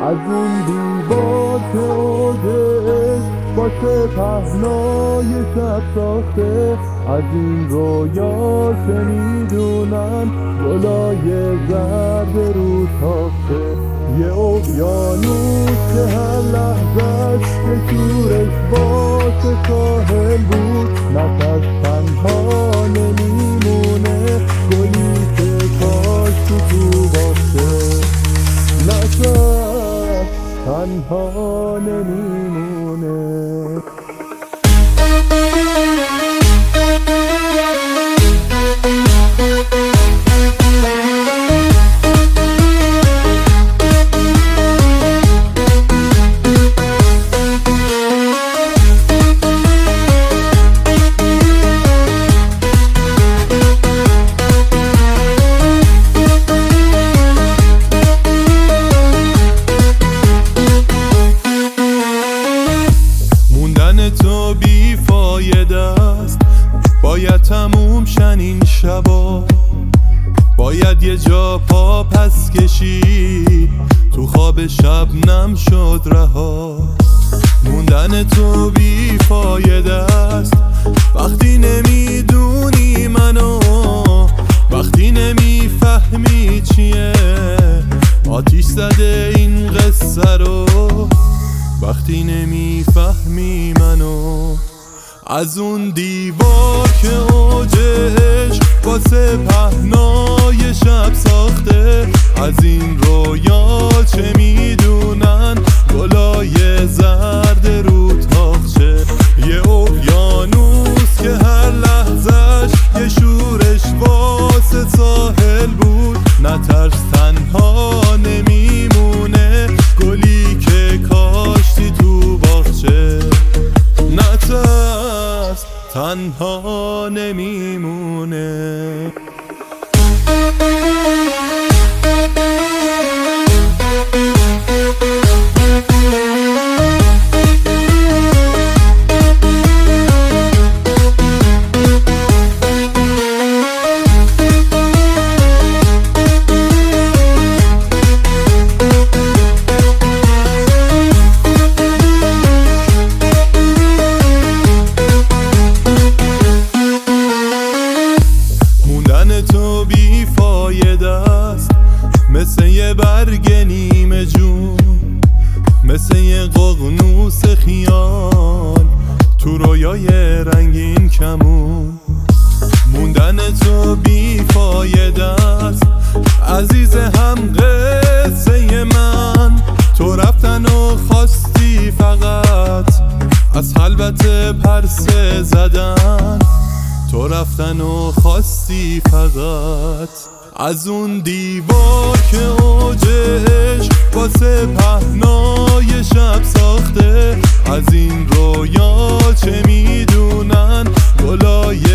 از اون دیوار که اوجش واسه پهنای شب ساخته، از این رویا که میدونن گلای زرد رو تاخته. یه اقیانوس که هر لحظه‌اش یه شورش واسه ساحل بود، نفس تنها نمیمونه گلی که کاش تو باشه، نفس تنها نمیمونه. تو بی فایده است، باید تموم شن این شبا، باید یه جا پا پس کشید تو خواب شبنم شد رها. موندن تو بی فایده است وقتی نمیدونی منو، وقتی نمیفهمی چیه آتیش زده این قصه رو، وقتی نمیفهمی منو. از اون دیوار که اوجش واسه پهنای شب ساخته، از این رویا چه میدونن گلای زرد رو تاخچه. یه اقیانوس که هر لحظهش یه شورش واسه ساحل بود، نترس تنها نمیمونه گلی که کاشتی تو باغچه، نترس تنها نمیمونه. تو بی فایده است مثل یه برگ نیمه جون، مثل یه ققنوس خیال تو رویای رنگین کمون. موندن تو بی فایده است عزیز هم قصه من، تو رفتن و خواستی فقط از خلوت پرسه زدن، تو رفتن و خواستی فقط از اون دیوار که اوجش واسه پهنای شب ساخته، از این رویا چه میدونن گلای